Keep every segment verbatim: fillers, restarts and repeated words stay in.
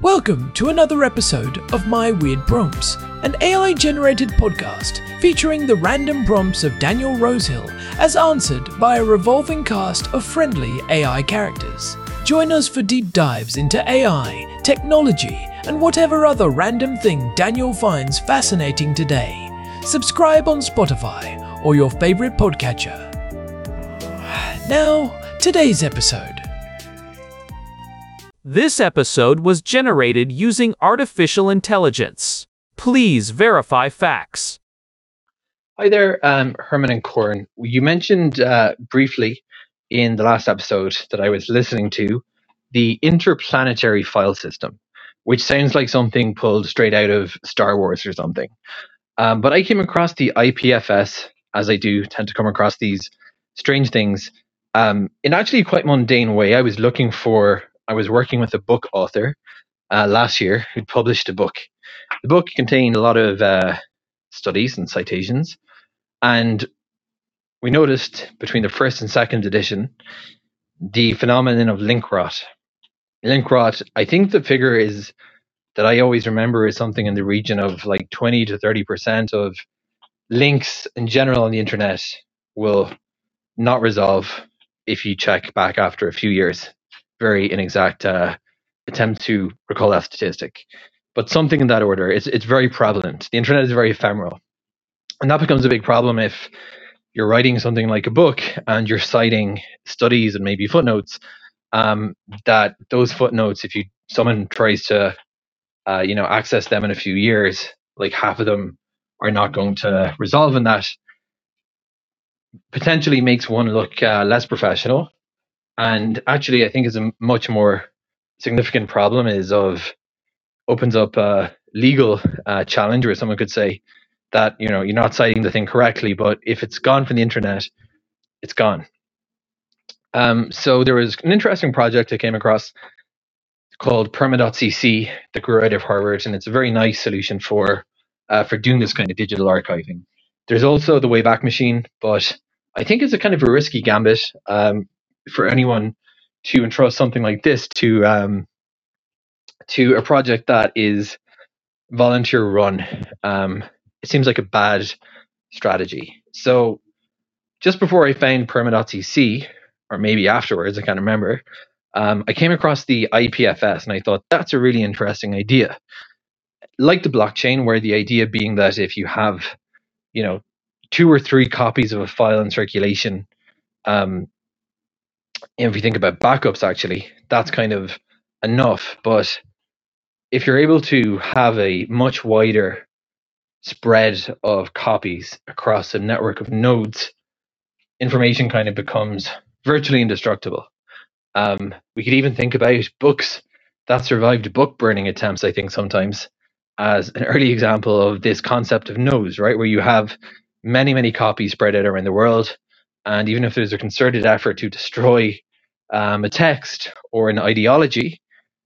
Welcome to another episode of My Weird Prompts, an A I-generated podcast featuring the random prompts of Daniel Rosehill as answered by a revolving cast of friendly A I characters. Join us for deep dives into A I, technology, and whatever other random thing Daniel finds fascinating today. Subscribe on Spotify or your favorite podcatcher. Now, today's episode. This episode was generated using artificial intelligence. Please verify facts. Hi there, um, Herman and Corin. You mentioned uh, briefly in the last episode that I was listening to the interplanetary file system, which sounds like something pulled straight out of Star Wars or something. Um, but I came across the I P F S, as I do tend to come across these strange things, um, in actually a quite mundane way. I was looking for I was working with a book author uh, last year who'd published a book. The book contained a lot of uh, studies and citations, and we noticed between the first and second edition the phenomenon of link rot. Link rot, I think the figure is that I always remember is something in the region of like twenty to thirty percent of links in general on the internet will not resolve if you check back after a few years. Very inexact uh, attempt to recall that statistic, but something in that order. It's it's very prevalent. The internet is very ephemeral, and that becomes a big problem if you're writing something like a book and you're citing studies and maybe footnotes. Um, that those footnotes, if you someone tries to, uh, you know, access them in a few years, like half of them are not going to resolve, and that potentially makes one look uh, less professional. And actually, I think is a much more significant problem is of opens up a legal uh, challenge where someone could say that, you know, you're not citing the thing correctly, but if it's gone from the internet, it's gone. Um, so there was an interesting project I came across called Perma.cc that grew out of Harvard, and it's a very nice solution for uh, for doing this kind of digital archiving. There's also the Wayback Machine, but I think it's a kind of a risky gambit. Um, for anyone to entrust something like this to um, to a project that is volunteer run. Um, it seems like a bad strategy. So just before I found Perma.cc, or maybe afterwards, I can't remember, um, I came across the I P F S, and I thought that's a really interesting idea. Like the blockchain, where the idea being that if you have, you know, two or three copies of a file in circulation, um, if you think about backups, actually, that's kind of enough. But if you're able to have a much wider spread of copies across a network of nodes, information kind of becomes virtually indestructible. Um, we could even think about books that survived book burning attempts, I think, sometimes, as an early example of this concept of nodes, right? Where you have many, many copies spread out around the world. And even if there's a concerted effort to destroy um, a text or an ideology,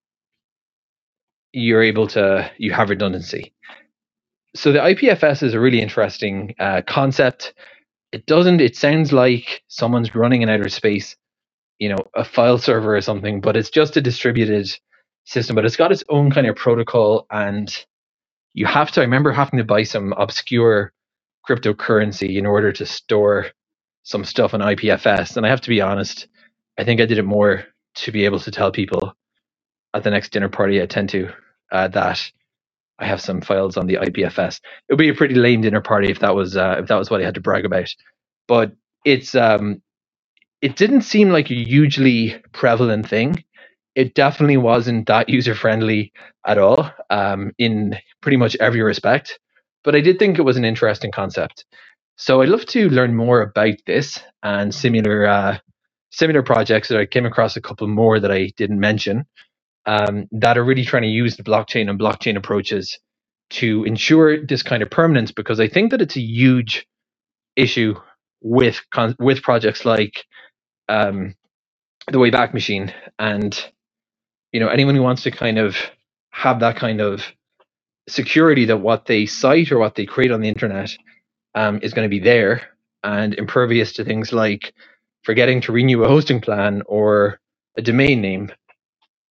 you're able to, you have redundancy. So the I P F S is a really interesting uh, concept. It doesn't, it sounds like someone's running in outer space, you know, a file server or something, but it's just a distributed system, but it's got its own kind of protocol. And you have to, I remember having to buy some obscure cryptocurrency in order to store some stuff on I P F S. And I have to be honest, I think I did it more to be able to tell people at the next dinner party I attend to uh, that I have some files on the I P F S. It would be a pretty lame dinner party if that was uh, if that was what I had to brag about. But it's um, it didn't seem like a hugely prevalent thing. It definitely wasn't that user friendly at all um, in pretty much every respect. But I did think it was an interesting concept. So I'd love to learn more about this and similar uh, similar projects. That I came across a couple more that I didn't mention um, that are really trying to use the blockchain and blockchain approaches to ensure this kind of permanence, because I think that it's a huge issue with con- with projects like um, the Wayback Machine, and you know, anyone who wants to kind of have that kind of security that what they cite or what they create on the internet um, is going to be there and impervious to things like forgetting to renew a hosting plan or a domain name.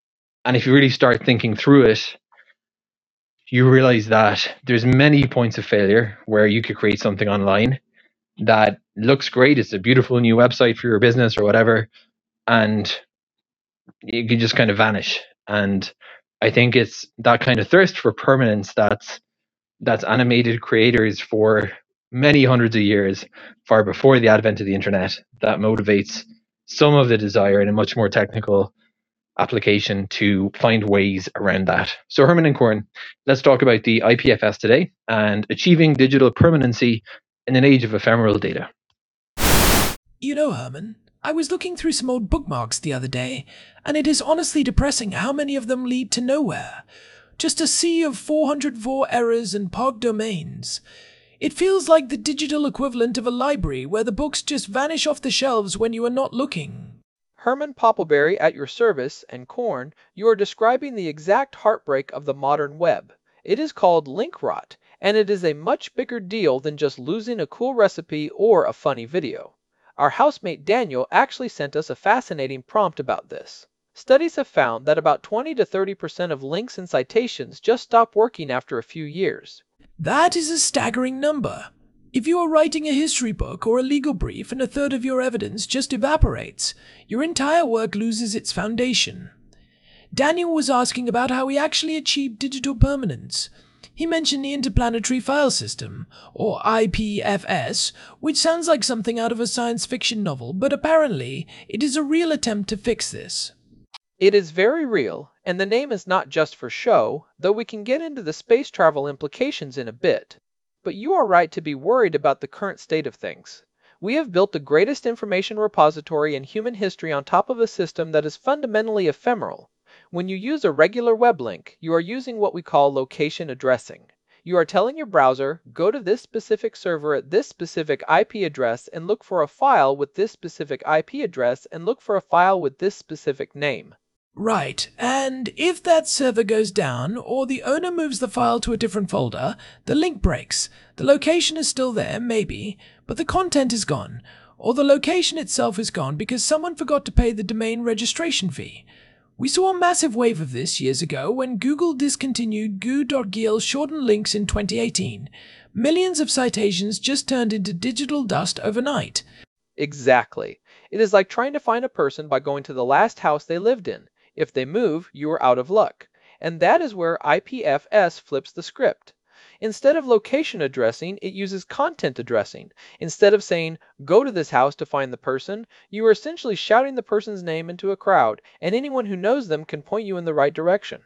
And if you really start thinking through it, you realize that there's many points of failure where you could create something online that looks great. It's a beautiful new website for your business or whatever, and you can just kind of vanish. And I think it's that kind of thirst for permanence that's that's animated creators for many hundreds of years, far before the advent of the internet, that motivates some of the desire in a much more technical application to find ways around that. So Herman and Corn, let's talk about the I P F S today and achieving digital permanency in an age of ephemeral data. You know, Herman, I was looking through some old bookmarks the other day, and it is honestly depressing how many of them lead to nowhere. Just a sea of four hundred four errors and P O G domains. It feels like the digital equivalent of a library where the books just vanish off the shelves when you are not looking. Herman Poppleberry at your service, and Corn, you are describing the exact heartbreak of the modern web. It is called link rot, and it is a much bigger deal than just losing a cool recipe or a funny video. Our housemate Daniel actually sent us a fascinating prompt about this. Studies have found that about twenty to thirty percent of links and citations just stop working after a few years. That is a staggering number. If you are writing a history book or a legal brief and a third of your evidence just evaporates, your entire work loses its foundation. Daniel was asking about how he actually achieved digital permanence. He mentioned the Interplanetary File System, or I P F S, which sounds like something out of a science fiction novel, but apparently it is a real attempt to fix this. It is very real, and the name is not just for show, though we can get into the space travel implications in a bit. But you are right to be worried about the current state of things. We have built the greatest information repository in human history on top of a system that is fundamentally ephemeral. When you use a regular web link, you are using what we call location addressing. You are telling your browser, go to this specific server at this specific I P address and look for a file with this specific I P address and look for a file with this specific name. Right, and if that server goes down or the owner moves the file to a different folder, the link breaks. The location is still there, maybe, but the content is gone, or the location itself is gone because someone forgot to pay the domain registration fee. We saw a massive wave of this years ago when Google discontinued goo dot g l shortened links in twenty eighteen. Millions of citations just turned into digital dust overnight. Exactly. It is like trying to find a person by going to the last house they lived in. If they move, you are out of luck. And that is where I P F S flips the script. Instead of location addressing, it uses content addressing. Instead of saying, go to this house to find the person, you are essentially shouting the person's name into a crowd, and anyone who knows them can point you in the right direction.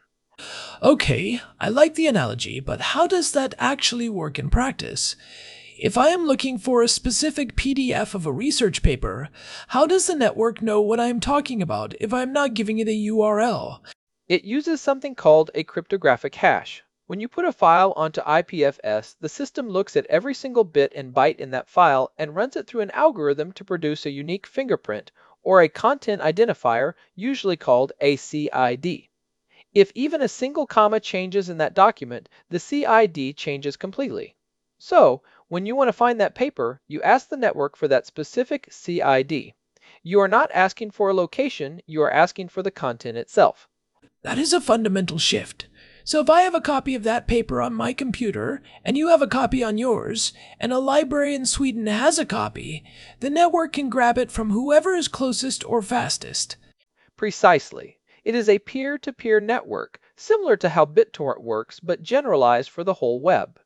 Okay, I like the analogy, but how does that actually work in practice? If I am looking for a specific P D F of a research paper, how does the network know what I am talking about if I am not giving it a U R L? It uses something called a cryptographic hash. When you put a file onto I P F S, the system looks at every single bit and byte in that file and runs it through an algorithm to produce a unique fingerprint, or a content identifier, usually called a C I D. If even a single comma changes in that document, the C I D changes completely. So, when you want to find that paper, you ask the network for that specific C I D. You are not asking for a location, you are asking for the content itself. That is a fundamental shift. So if I have a copy of that paper on my computer, and you have a copy on yours, and a library in Sweden has a copy, the network can grab it from whoever is closest or fastest. Precisely. It is a peer-to-peer network, similar to how BitTorrent works, but generalized for the whole web.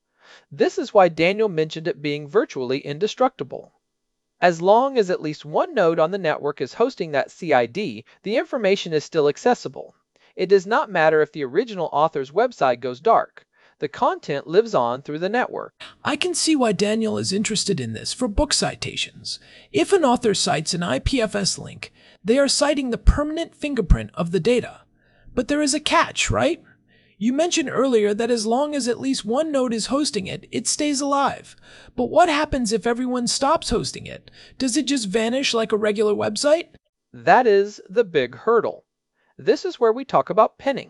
This is why Daniel mentioned it being virtually indestructible. As long as at least one node on the network is hosting that C I D, the information is still accessible. It does not matter if the original author's website goes dark. The content lives on through the network. I can see why Daniel is interested in this for book citations. If an author cites an I P F S link, they are citing the permanent fingerprint of the data. But there is a catch, right? You mentioned earlier that as long as at least one node is hosting it, it stays alive. But what happens if everyone stops hosting it? Does it just vanish like a regular website? That is the big hurdle. This is where we talk about pinning.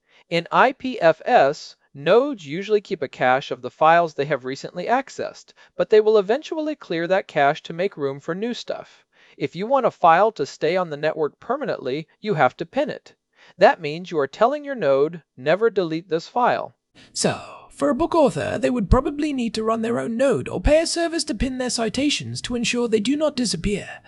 In I P F S, nodes usually keep a cache of the files they have recently accessed, but they will eventually clear that cache to make room for new stuff. If you want a file to stay on the network permanently, you have to pin it. That means you are telling your node, never delete this file. So, for a book author, they would probably need to run their own node or pay a service to pin their citations to ensure they do not disappear.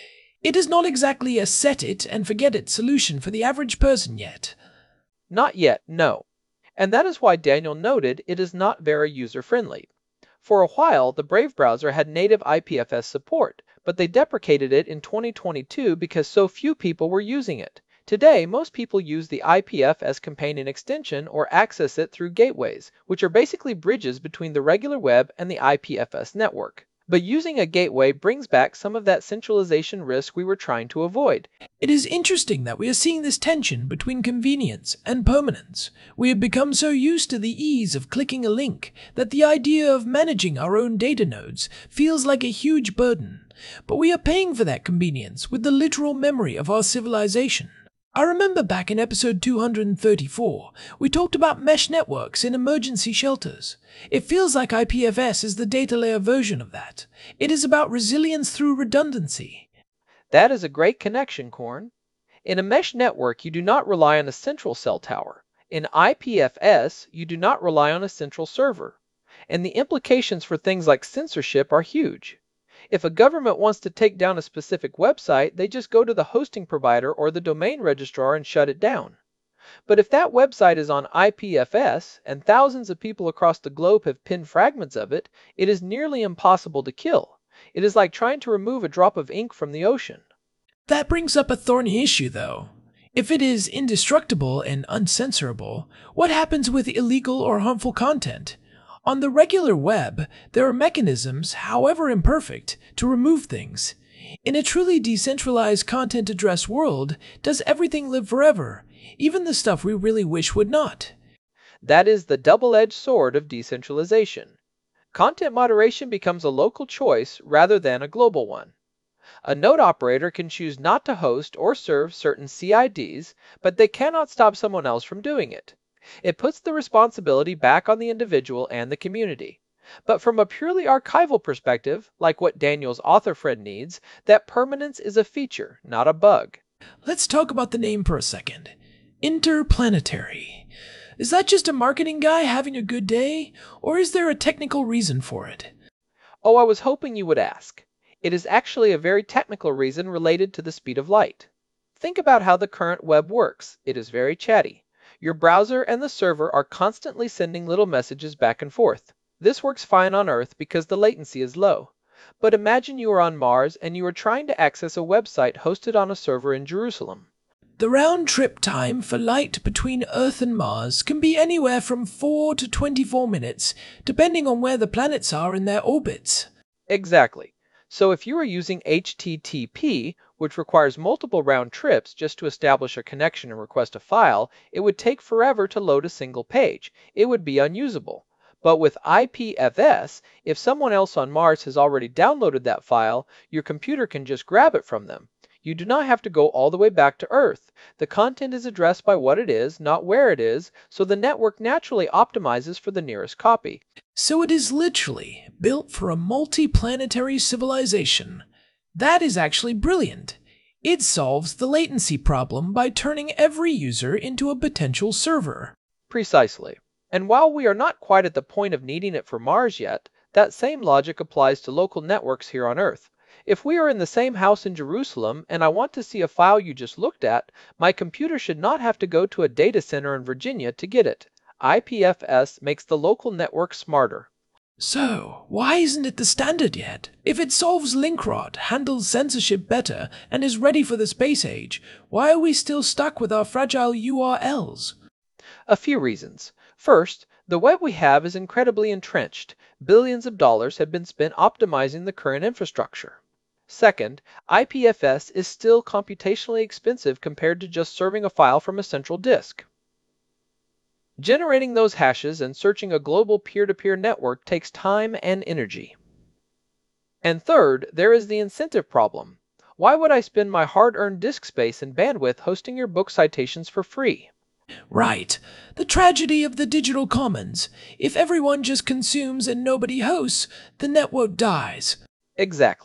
It is not exactly a set-it-and-forget-it solution for the average person yet. Not yet, no. And that is why Daniel noted it is not very user-friendly. For a while, the Brave browser had native I P F S support, but they deprecated it in twenty twenty-two because so few people were using it. Today, most people use the I P F S companion extension or access it through gateways, which are basically bridges between the regular web and the I P F S network. But using a gateway brings back some of that centralization risk we were trying to avoid. It is interesting that we are seeing this tension between convenience and permanence. We have become so used to the ease of clicking a link that the idea of managing our own data nodes feels like a huge burden. But we are paying for that convenience with the literal memory of our civilization. I remember back in episode two hundred thirty-four, we talked about mesh networks in emergency shelters. It feels like I P F S is the data layer version of that. It is about resilience through redundancy. That is a great connection, Korn. In a mesh network, you do not rely on a central cell tower. In I P F S, you do not rely on a central server. And the implications for things like censorship are huge. If a government wants to take down a specific website, they just go to the hosting provider or the domain registrar and shut it down. But if that website is on I P F S and thousands of people across the globe have pinned fragments of it, it is nearly impossible to kill. It is like trying to remove a drop of ink from the ocean. That brings up a thorny issue, though. If it is indestructible and uncensorable, what happens with illegal or harmful content? On the regular web, there are mechanisms, however imperfect, to remove things. In a truly decentralized content address world, does everything live forever, even the stuff we really wish would not? That is the double-edged sword of decentralization. Content moderation becomes a local choice rather than a global one. A node operator can choose not to host or serve certain C I Ds, but they cannot stop someone else from doing it. It puts the responsibility back on the individual and the community. But from a purely archival perspective, like what Daniel's author friend needs, that permanence is a feature, not a bug. Let's talk about the name for a second. Interplanetary. Is that just a marketing guy having a good day, or is there a technical reason for it? Oh, I was hoping you would ask. It is actually a very technical reason related to the speed of light. Think about how the current web works. It is very chatty. Your browser and the server are constantly sending little messages back and forth. This works fine on Earth because the latency is low. But imagine you are on Mars and you are trying to access a website hosted on a server in Jerusalem. The round-trip time for light between Earth and Mars can be anywhere from four to twenty-four minutes, depending on where the planets are in their orbits. Exactly. So if you are using H T T P, which requires multiple round trips just to establish a connection and request a file, it would take forever to load a single page. It would be unusable. But with I P F S, if someone else on Mars has already downloaded that file, your computer can just grab it from them. You do not have to go all the way back to Earth. The content is addressed by what it is, not where it is, so the network naturally optimizes for the nearest copy. So it is literally built for a multi-planetary civilization. That is actually brilliant. It solves the latency problem by turning every user into a potential server. Precisely. And while we are not quite at the point of needing it for Mars yet, that same logic applies to local networks here on Earth. If we are in the same house in Jerusalem and I want to see a file you just looked at, my computer should not have to go to a data center in Virginia to get it. I P F S makes the local network smarter. So, why isn't it the standard yet? If it solves link rot, handles censorship better, and is ready for the space age, why are we still stuck with our fragile U R Ls? A few reasons. First, the web we have is incredibly entrenched. Billions of dollars have been spent optimizing the current infrastructure. Second, I P F S is still computationally expensive compared to just serving a file from a central disk. Generating those hashes and searching a global peer-to-peer network takes time and energy. And third, there is the incentive problem. Why would I spend my hard-earned disk space and bandwidth hosting your book citations for free? Right. The tragedy of the digital commons. If everyone just consumes and nobody hosts, the network dies. Exactly.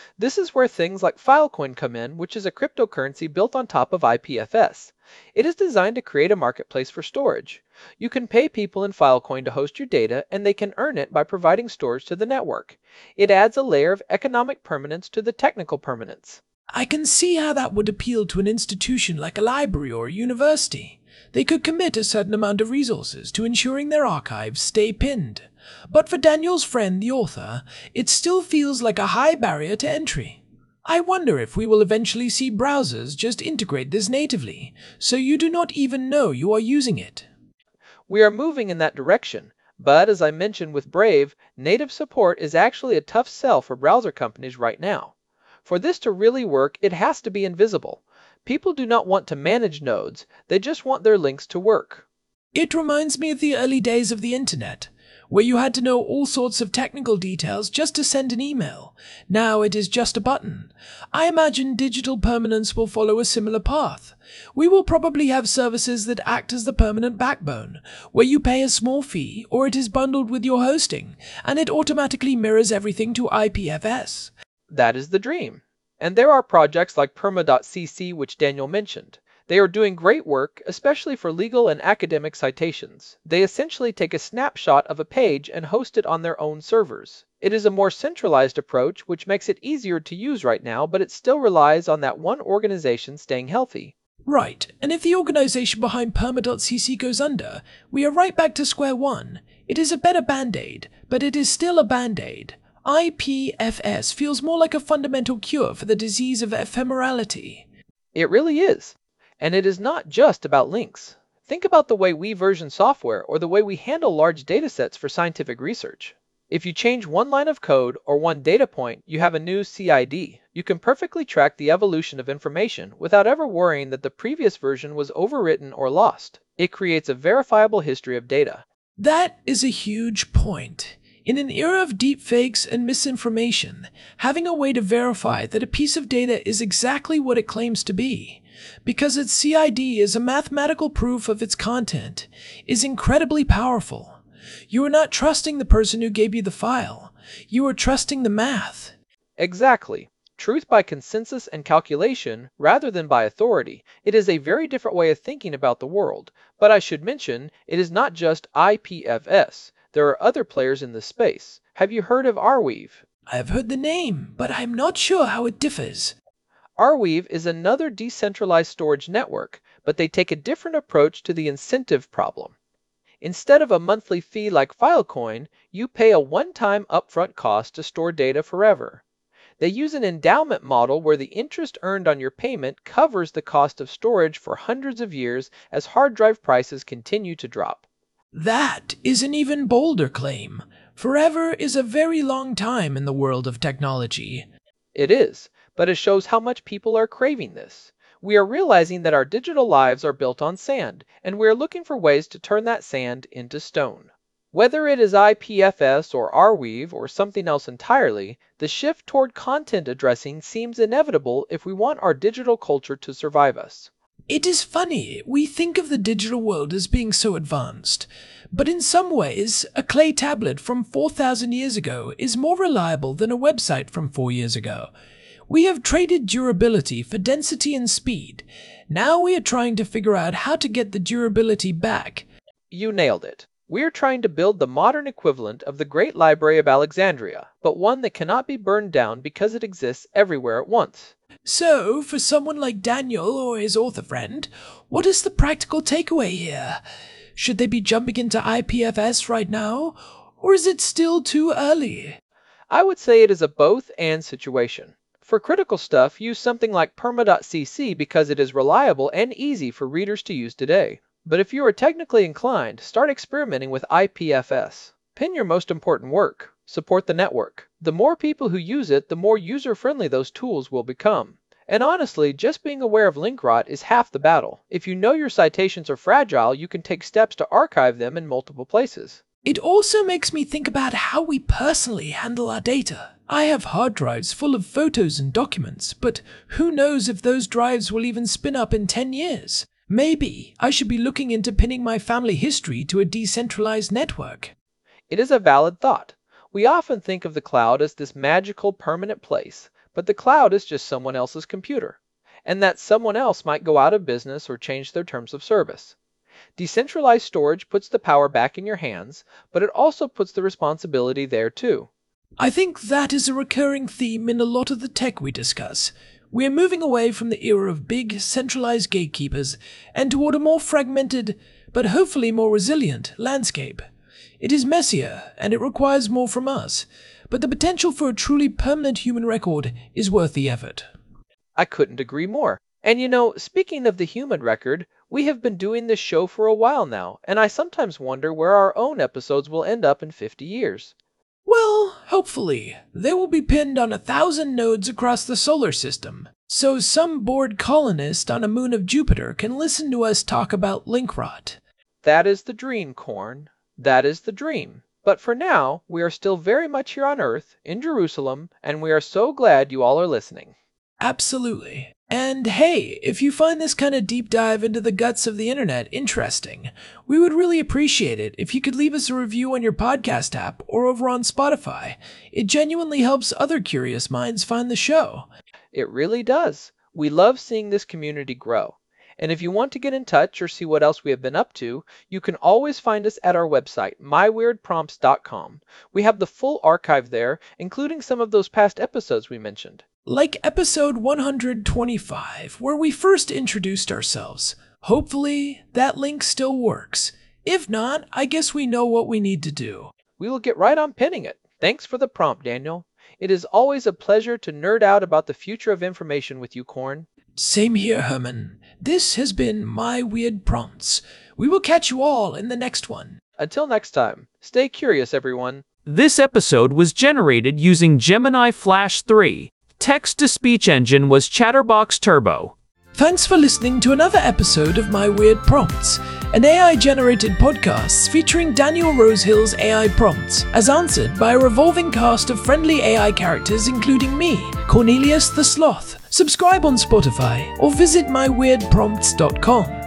This is where things like Filecoin come in, which is a cryptocurrency built on top of I P F S. It is designed to create a marketplace for storage. You can pay people in Filecoin to host your data, and they can earn it by providing storage to the network. It adds a layer of economic permanence to the technical permanence. I can see how that would appeal to an institution like a library or a university. They could commit a certain amount of resources to ensuring their archives stay pinned. But for Daniel's friend, the author, it still feels like a high barrier to entry. I wonder if we will eventually see browsers just integrate this natively, so you do not even know you are using it. We are moving in that direction, but as I mentioned with Brave, native support is actually a tough sell for browser companies right now. For this to really work, it has to be invisible. People do not want to manage nodes, they just want their links to work. It reminds me of the early days of the internet, where you had to know all sorts of technical details just to send an email. Now it is just a button. I imagine digital permanence will follow a similar path. We will probably have services that act as the permanent backbone, where you pay a small fee or it is bundled with your hosting, and it automatically mirrors everything to I P F S. That is the dream. And there are projects like perma dot c c which Daniel mentioned. They are doing great work, especially for legal and academic citations. They essentially take a snapshot of a page and host it on their own servers. It is a more centralized approach, which makes it easier to use right now, but it still relies on that one organization staying healthy. Right, and if the organization behind perma dot c c goes under, we are right back to square one. It is a better band-aid, but it is still a band-aid. I P F S feels more like a fundamental cure for the disease of ephemerality. It really is. And it is not just about links. Think about the way we version software or the way we handle large datasets for scientific research. If you change one line of code or one data point, you have a new C I D. You can perfectly track the evolution of information without ever worrying that the previous version was overwritten or lost. It creates a verifiable history of data. That is a huge point. In an era of deepfakes and misinformation, having a way to verify that a piece of data is exactly what it claims to be, because its C I D is a mathematical proof of its content, is incredibly powerful. You are not trusting the person who gave you the file. You are trusting the math. Exactly. Truth by consensus and calculation rather than by authority. It is a very different way of thinking about the world. But I should mention, it is not just I P F S. There are other players in this space. Have you heard of Arweave? I have heard the name, but I am not sure how it differs. Arweave is another decentralized storage network, but they take a different approach to the incentive problem. Instead of a monthly fee like Filecoin, you pay a one-time upfront cost to store data forever. They use an endowment model where the interest earned on your payment covers the cost of storage for hundreds of years as hard drive prices continue to drop. That is an even bolder claim. Forever is a very long time in the world of technology. It is, but it shows how much people are craving this. We are realizing that our digital lives are built on sand, and we are looking for ways to turn that sand into stone. Whether it is I P F S or Arweave or something else entirely, the shift toward content addressing seems inevitable if we want our digital culture to survive us. It is funny, we think of the digital world as being so advanced, but in some ways, a clay tablet from four thousand years ago is more reliable than a website from four years ago. We have traded durability for density and speed. Now we are trying to figure out how to get the durability back. You nailed it. We are trying to build the modern equivalent of the Great Library of Alexandria, but one that cannot be burned down because it exists everywhere at once. So, for someone like Daniel or his author friend, what is the practical takeaway here? Should they be jumping into I P F S right now, or is it still too early? I would say it is a both and situation. For critical stuff, use something like perma dot c c because it is reliable and easy for readers to use today. But if you are technically inclined, start experimenting with I P F S. Pin your most important work. Support the network. The more people who use it, the more user-friendly those tools will become. And honestly, just being aware of link rot is half the battle. If you know your citations are fragile, you can take steps to archive them in multiple places. It also makes me think about how we personally handle our data. I have hard drives full of photos and documents, but who knows if those drives will even spin up in ten years? Maybe I should be looking into pinning my family history to a decentralized network. It is a valid thought. We often think of the cloud as this magical, permanent place, but the cloud is just someone else's computer, and that someone else might go out of business or change their terms of service. Decentralized storage puts the power back in your hands, but it also puts the responsibility there too. I think that is a recurring theme in a lot of the tech we discuss. We are moving away from the era of big, centralized gatekeepers and toward a more fragmented, but hopefully more resilient, landscape. It is messier, and it requires more from us, but the potential for a truly permanent human record is worth the effort. I couldn't agree more. And you know, speaking of the human record, we have been doing this show for a while now, and I sometimes wonder where our own episodes will end up in fifty years. Well, hopefully, they will be pinned on a thousand nodes across the solar system, so some bored colonist on a moon of Jupiter can listen to us talk about link rot. That is the dream, Corn. That is the dream. But for now, we are still very much here on Earth, in Jerusalem, and we are so glad you all are listening. Absolutely. And hey, if you find this kind of deep dive into the guts of the internet interesting, we would really appreciate it if you could leave us a review on your podcast app or over on Spotify. It genuinely helps other curious minds find the show. It really does. We love seeing this community grow. And if you want to get in touch or see what else we have been up to, you can always find us at our website, my weird prompts dot com. We have the full archive there, including some of those past episodes we mentioned. Like episode one hundred twenty-five, where we first introduced ourselves. Hopefully, that link still works. If not, I guess we know what we need to do. We will get right on pinning it. Thanks for the prompt, Daniel. It is always a pleasure to nerd out about the future of information with you, Corn. Same here, Herman. This has been My Weird Prompts. We will catch you all in the next one. Until next time, stay curious, everyone. This episode was generated using Gemini Flash three. Text-to-speech engine was Chatterbox Turbo. Thanks for listening to another episode of My Weird Prompts, an A I-generated podcast featuring Daniel Rosehill's A I prompts, as answered by a revolving cast of friendly A I characters including me, Cornelius the Sloth. Subscribe on Spotify or visit my weird prompts dot com.